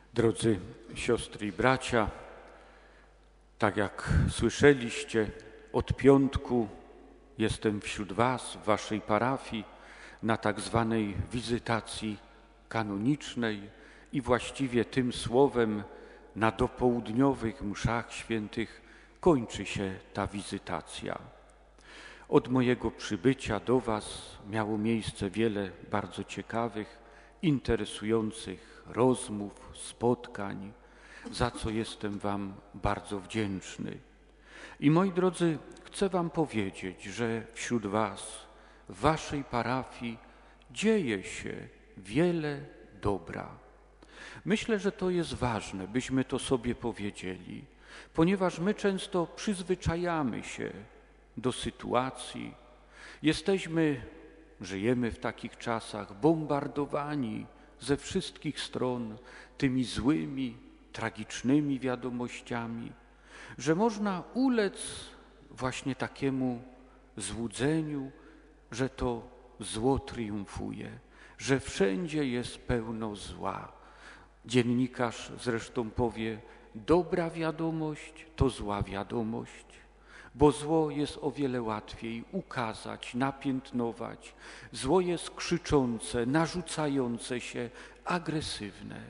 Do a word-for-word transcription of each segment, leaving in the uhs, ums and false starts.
Drodzy siostry i bracia, tak jak słyszeliście, od piątku jestem wśród was, w waszej parafii, na tak zwanej wizytacji kanonicznej i właściwie tym słowem na dopołudniowych mszach świętych kończy się ta wizytacja. Od mojego przybycia do was miało miejsce wiele bardzo ciekawych, interesujących rozmów, spotkań, za co jestem wam bardzo wdzięczny. I moi drodzy, chcę wam powiedzieć, że wśród was, w waszej parafii dzieje się wiele dobra. Myślę, że to jest ważne, byśmy to sobie powiedzieli, ponieważ my często przyzwyczajamy się do sytuacji, jesteśmy, żyjemy w takich czasach, bombardowani ze wszystkich stron tymi złymi, tragicznymi wiadomościami, że można ulec właśnie takiemu złudzeniu, że to zło triumfuje, że wszędzie jest pełno zła. Dziennikarz zresztą powie, dobra wiadomość to zła wiadomość, bo zło jest o wiele łatwiej ukazać, napiętnować. Zło jest krzyczące, narzucające się, agresywne.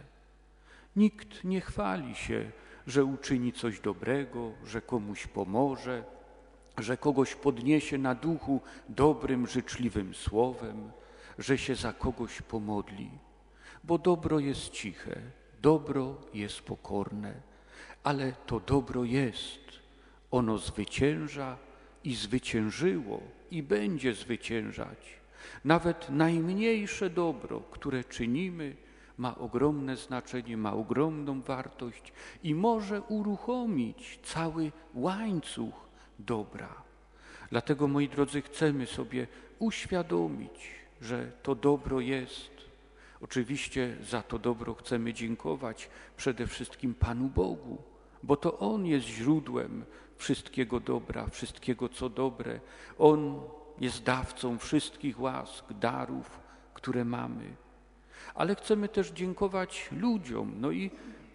Nikt nie chwali się, że uczyni coś dobrego, że komuś pomoże, że kogoś podniesie na duchu dobrym, życzliwym słowem, że się za kogoś pomodli. Bo dobro jest ciche, dobro jest pokorne, ale to dobro jest. Ono zwycięża i zwyciężyło i będzie zwyciężać. Nawet najmniejsze dobro, które czynimy, ma ogromne znaczenie, ma ogromną wartość i może uruchomić cały łańcuch dobra. Dlatego, moi drodzy, chcemy sobie uświadomić, że to dobro jest. Oczywiście za to dobro chcemy dziękować przede wszystkim Panu Bogu, bo to On jest źródłem wszystkiego dobra, wszystkiego co dobre. On jest dawcą wszystkich łask, darów, które mamy. Ale chcemy też dziękować ludziom. No i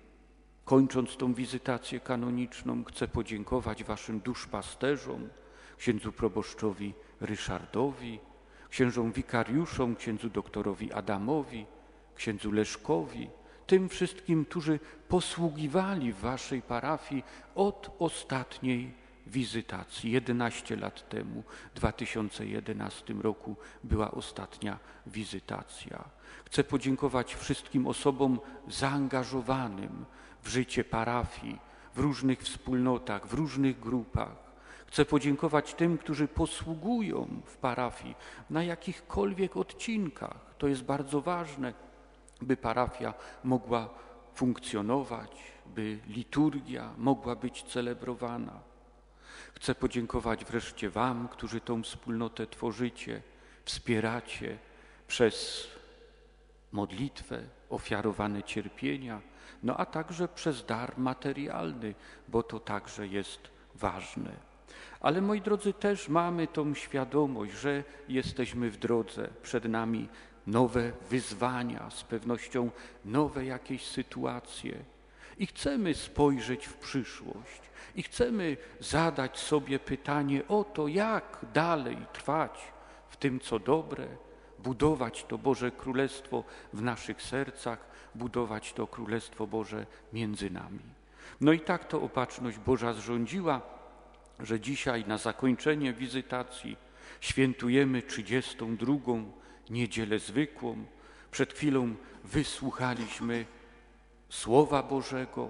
kończąc tą wizytację kanoniczną, chcę podziękować waszym duszpasterzom, księdzu proboszczowi Ryszardowi, księżom wikariuszom, księdzu doktorowi Adamowi, księdzu Leszkowi, tym wszystkim, którzy posługiwali w waszej parafii od ostatniej wizytacji. jedenaście lat temu, w dwa tysiące jedenastym roku była ostatnia wizytacja. Chcę podziękować wszystkim osobom zaangażowanym w życie parafii, w różnych wspólnotach, w różnych grupach. Chcę podziękować tym, którzy posługują w parafii na jakichkolwiek odcinkach. To jest bardzo ważne, by parafia mogła funkcjonować, by liturgia mogła być celebrowana. Chcę podziękować wreszcie wam, którzy tą wspólnotę tworzycie, wspieracie przez modlitwę, ofiarowane cierpienia, no a także przez dar materialny, bo to także jest ważne. Ale moi drodzy, też mamy tą świadomość, że jesteśmy w drodze, przed nami nowe wyzwania, z pewnością nowe jakieś sytuacje i chcemy spojrzeć w przyszłość i chcemy zadać sobie pytanie o to, jak dalej trwać w tym, co dobre, budować to Boże Królestwo w naszych sercach, budować to Królestwo Boże między nami. No i tak to Opatrzność Boża zrządziła, że dzisiaj na zakończenie wizytacji świętujemy trzydziestą drugą Niedzielę Zwykłą. Przed chwilą wysłuchaliśmy Słowa Bożego.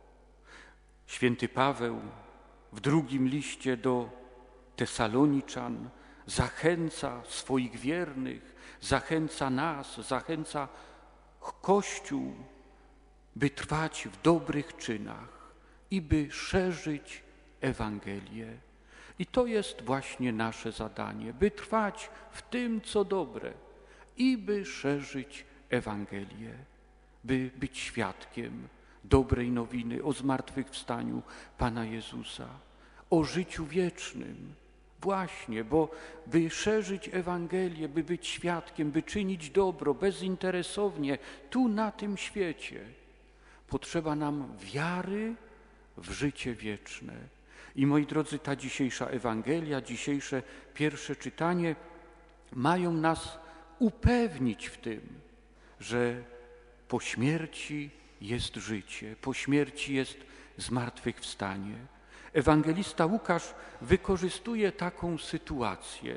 Święty Paweł w drugim liście do Tesaloniczan zachęca swoich wiernych, zachęca nas, zachęca Kościół, by trwać w dobrych czynach i by szerzyć Ewangelię. I to jest właśnie nasze zadanie, by trwać w tym, co dobre i by szerzyć Ewangelię, by być świadkiem dobrej nowiny o zmartwychwstaniu Pana Jezusa, o życiu wiecznym. Właśnie, bo by szerzyć Ewangelię, by być świadkiem, by czynić dobro bezinteresownie tu na tym świecie, Potrzeba nam wiary w życie wieczne. I moi drodzy, ta dzisiejsza Ewangelia, dzisiejsze pierwsze czytanie mają nas upewnić w tym, że po śmierci jest życie, po śmierci jest zmartwychwstanie. Ewangelista Łukasz wykorzystuje taką sytuację.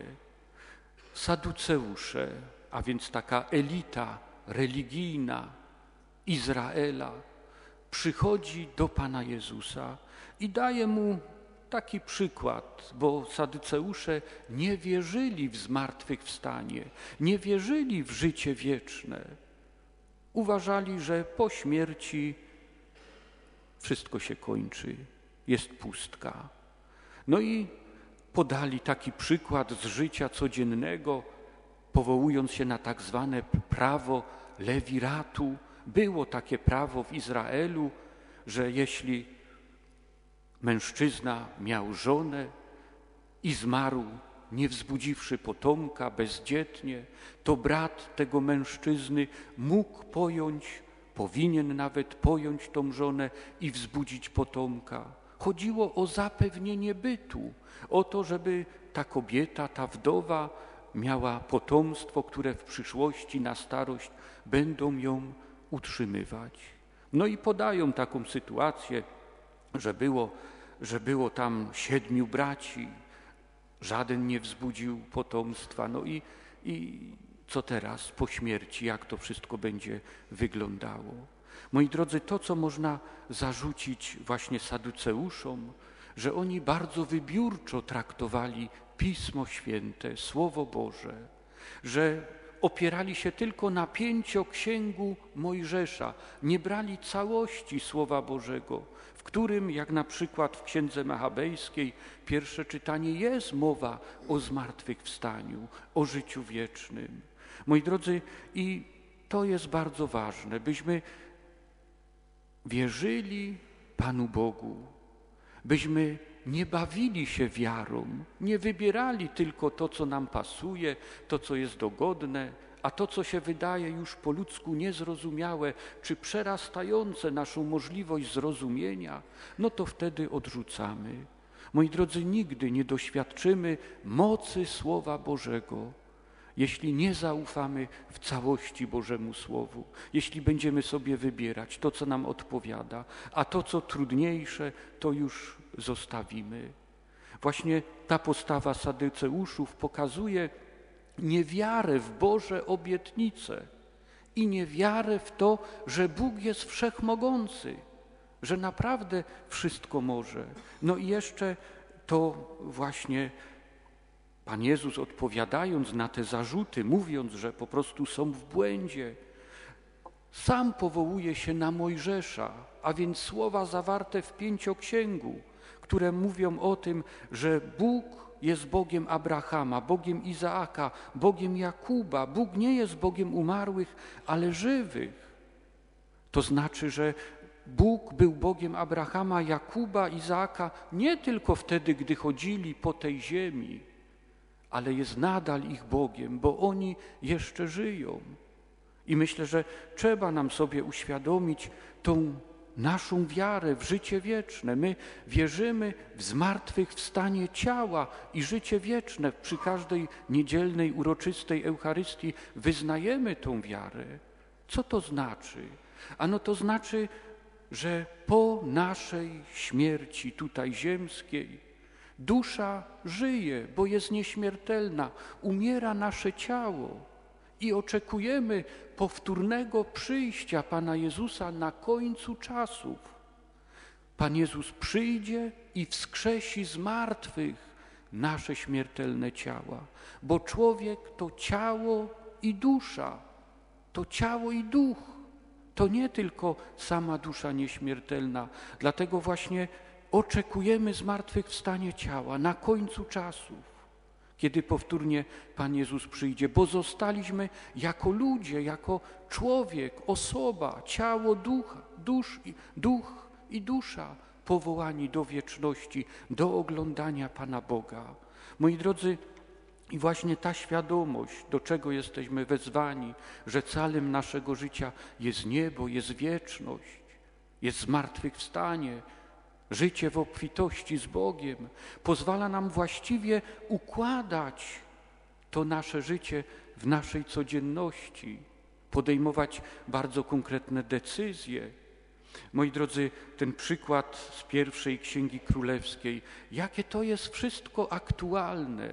Saduceusze, a więc taka elita religijna Izraela, przychodzi do Pana Jezusa i daje mu taki przykład, bo Saduceusze nie wierzyli w zmartwychwstanie, nie wierzyli w życie wieczne. Uważali, że po śmierci wszystko się kończy, jest pustka. No i podali taki przykład z życia codziennego, powołując się na tak zwane prawo lewiratu. Było takie prawo w Izraelu, że jeśli mężczyzna miał żonę i zmarł, nie wzbudziwszy potomka, bezdzietnie, to brat tego mężczyzny mógł pojąć, powinien nawet pojąć tą żonę i wzbudzić potomka. Chodziło o zapewnienie bytu, o to, żeby ta kobieta, ta wdowa miała potomstwo, które w przyszłości na starość będą ją utrzymywać. No i podają taką sytuację, że było, że było tam siedmiu braci, żaden nie wzbudził potomstwa. No i, i co teraz po śmierci, jak to wszystko będzie wyglądało? Moi drodzy, to, co można zarzucić właśnie Saduceuszom, że oni bardzo wybiórczo traktowali Pismo Święte, Słowo Boże, że opierali się tylko na pięcioksięgu Mojżesza, nie brali całości Słowa Bożego, w którym, jak na przykład w Księdze Machabejskiej, pierwsze czytanie, jest mowa o zmartwychwstaniu, o życiu wiecznym. Moi drodzy, i to jest bardzo ważne, byśmy wierzyli Panu Bogu, byśmy nie bawili się wiarą, nie wybierali tylko to, co nam pasuje, to, co jest dogodne, a to, co się wydaje już po ludzku niezrozumiałe, czy przerastające naszą możliwość zrozumienia, no to wtedy odrzucamy. Moi drodzy, nigdy nie doświadczymy mocy Słowa Bożego, jeśli nie zaufamy w całości Bożemu Słowu, jeśli będziemy sobie wybierać to, co nam odpowiada, a to, co trudniejsze, to już zostawimy. Właśnie ta postawa Saduceuszów pokazuje niewiarę w Boże obietnice i niewiarę w to, że Bóg jest wszechmogący, że naprawdę wszystko może. No i jeszcze to właśnie Pan Jezus, odpowiadając na te zarzuty, mówiąc, że po prostu są w błędzie, sam powołuje się na Mojżesza, a więc słowa zawarte w pięcioksięgu, które mówią o tym, że Bóg jest Bogiem Abrahama, Bogiem Izaaka, Bogiem Jakuba. Bóg nie jest Bogiem umarłych, ale żywych. To znaczy, że Bóg był Bogiem Abrahama, Jakuba, Izaaka nie tylko wtedy, gdy chodzili po tej ziemi, ale jest nadal ich Bogiem, bo oni jeszcze żyją. I myślę, że trzeba nam sobie uświadomić tą naszą wiarę w życie wieczne. My wierzymy w zmartwychwstanie ciała i życie wieczne. Przy każdej niedzielnej, uroczystej Eucharystii wyznajemy tą wiarę. Co to znaczy? Ano to znaczy, że po naszej śmierci tutaj ziemskiej dusza żyje, bo jest nieśmiertelna, umiera nasze ciało i oczekujemy powtórnego przyjścia Pana Jezusa na końcu czasów. Pan Jezus przyjdzie i wskrzesi z martwych nasze śmiertelne ciała, bo człowiek to ciało i dusza, to ciało i duch, to nie tylko sama dusza nieśmiertelna, dlatego właśnie oczekujemy zmartwychwstanie ciała na końcu czasów, kiedy powtórnie Pan Jezus przyjdzie, bo zostaliśmy jako ludzie, jako człowiek, osoba, ciało, duch, dusz, duch i dusza powołani do wieczności, do oglądania Pana Boga. Moi drodzy, i właśnie ta świadomość, do czego jesteśmy wezwani, że celem naszego życia jest niebo, jest wieczność, jest zmartwychwstanie, życie w obfitości z Bogiem. Pozwala nam właściwie układać to nasze życie w naszej codzienności, podejmować bardzo konkretne decyzje. Moi drodzy, ten przykład z pierwszej Księgi Królewskiej, jakie to jest wszystko aktualne.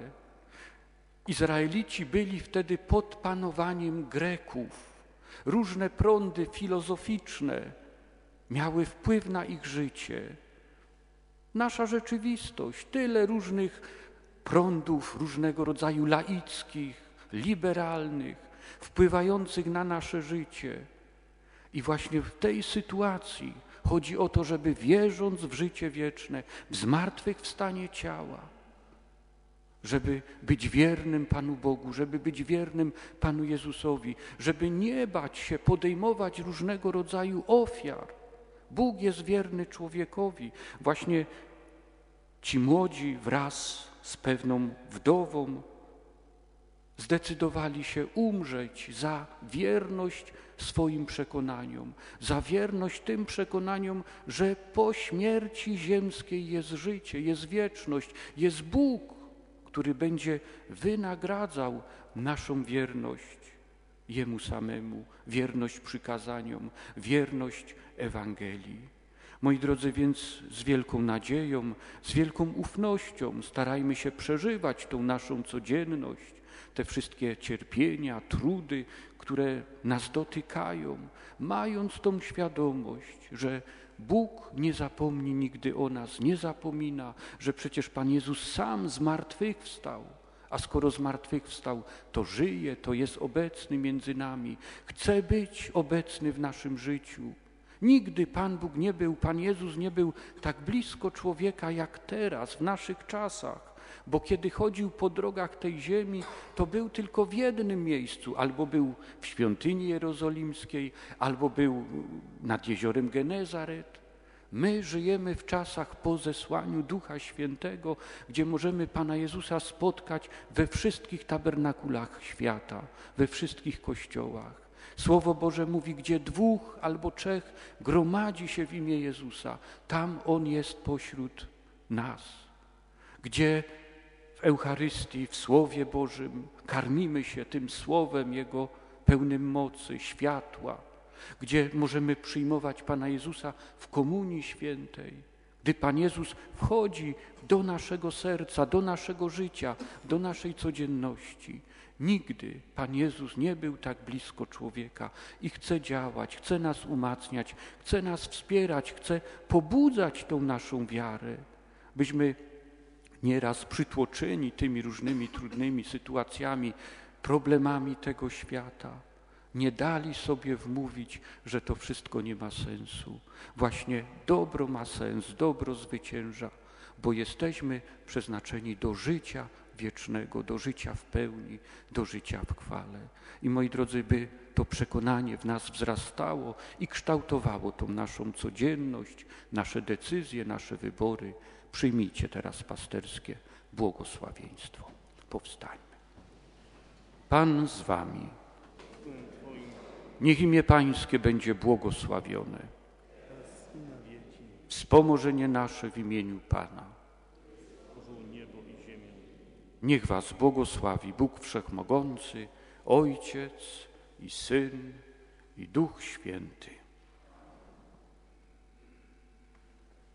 Izraelici byli wtedy pod panowaniem Greków. Różne prądy filozoficzne miały wpływ na ich życie. Nasza rzeczywistość, tyle różnych prądów różnego rodzaju laickich, liberalnych, wpływających na nasze życie. I właśnie w tej sytuacji chodzi o to, żeby wierząc w życie wieczne, w zmartwychwstanie ciała, żeby być wiernym Panu Bogu, żeby być wiernym Panu Jezusowi, żeby nie bać się podejmować różnego rodzaju ofiar. Bóg jest wierny człowiekowi. Właśnie ci młodzi wraz z pewną wdową zdecydowali się umrzeć za wierność swoim przekonaniom, za wierność tym przekonaniom, że po śmierci ziemskiej jest życie, jest wieczność, jest Bóg, który będzie wynagradzał naszą wierność Jemu samemu, wierność przykazaniom, wierność Ewangelii. Moi drodzy, więc z wielką nadzieją, z wielką ufnością starajmy się przeżywać tą naszą codzienność, te wszystkie cierpienia, trudy, które nas dotykają, mając tą świadomość, że Bóg nie zapomni nigdy o nas, nie zapomina, że przecież Pan Jezus sam zmartwychwstał, a skoro zmartwychwstał, to żyje, to jest obecny między nami, chce być obecny w naszym życiu. Nigdy Pan Bóg nie był, Pan Jezus nie był tak blisko człowieka jak teraz, w naszych czasach, bo kiedy chodził po drogach tej ziemi, to był tylko w jednym miejscu, albo był w świątyni jerozolimskiej, albo był nad jeziorem Genezaret. My żyjemy w czasach po zesłaniu Ducha Świętego, gdzie możemy Pana Jezusa spotkać we wszystkich tabernakulach świata, we wszystkich kościołach. Słowo Boże mówi, gdzie dwóch albo trzech gromadzi się w imię Jezusa, tam On jest pośród nas. Gdzie w Eucharystii, w Słowie Bożym karmimy się tym Słowem Jego pełnym mocy, światła, gdzie możemy przyjmować Pana Jezusa w Komunii Świętej. Gdy Pan Jezus wchodzi do naszego serca, do naszego życia, do naszej codzienności. Nigdy Pan Jezus nie był tak blisko człowieka i chce działać, chce nas umacniać, chce nas wspierać, chce pobudzać tą naszą wiarę, byśmy nieraz przytłoczeni tymi różnymi trudnymi sytuacjami, problemami tego świata, nie dali sobie wmówić, że to wszystko nie ma sensu. Właśnie dobro ma sens, dobro zwycięża, bo jesteśmy przeznaczeni do życia wiecznego, do życia w pełni, do życia w chwale. I moi drodzy, by to przekonanie w nas wzrastało i kształtowało tą naszą codzienność, nasze decyzje, nasze wybory, przyjmijcie teraz pasterskie błogosławieństwo. Powstańmy. Pan z wami. Niech imię Pańskie będzie błogosławione. Wspomożenie nasze w imieniu Pana. Niech was błogosławi Bóg Wszechmogący, Ojciec i Syn i Duch Święty.